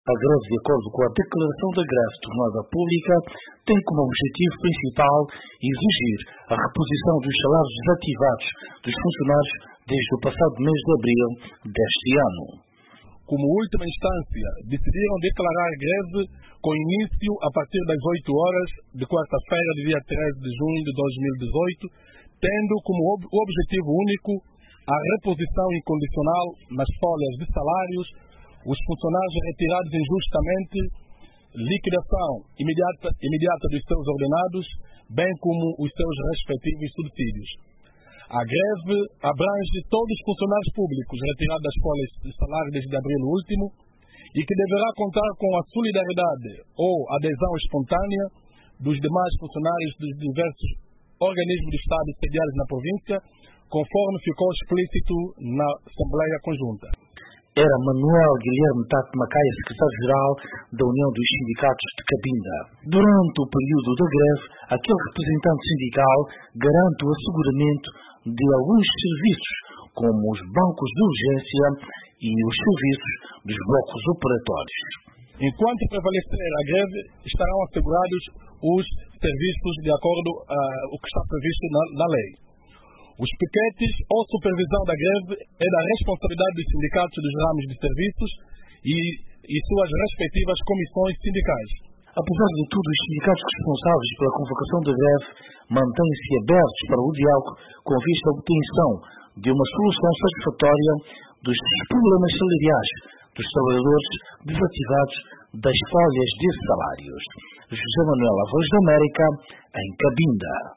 A greve, de acordo com a declaração da greve tornada pública, tem como objetivo principal exigir a reposição dos salários desativados dos funcionários desde o passado mês de abril deste ano. Como última instância, decidiram declarar greve com início a partir das 8 horas de quarta-feira, dia 13 de junho de 2018, tendo como objetivo único a reposição incondicional nas folhas de salários, os funcionários retirados injustamente, liquidação imediata dos seus ordenados, bem como os seus respectivos subsídios. A greve abrange todos os funcionários públicos retirados das folhas de salário desde abril último e que deverá contar com a solidariedade ou adesão espontânea dos demais funcionários dos diversos organismos do Estado sediados na província, conforme ficou explícito na Assembleia Conjunta. Era Manuel Guilherme Tato Macaia, secretário-geral da União dos Sindicatos de Cabinda. Durante o período da greve, aquele representante sindical garante o asseguramento de alguns serviços, como os bancos de urgência e os serviços dos blocos operatórios. Enquanto prevalecer a greve, estarão assegurados os serviços de acordo com o que está previsto na lei. Os piquetes ou supervisão da greve é da responsabilidade dos sindicatos dos ramos de serviços e suas respectivas comissões sindicais. Apesar de tudo, os sindicatos responsáveis pela convocação da greve mantêm-se abertos para o diálogo com vista à obtenção de uma solução satisfatória dos problemas salariais dos trabalhadores desativados das folhas de salários. José Manuel, a Voz da América, em Cabinda.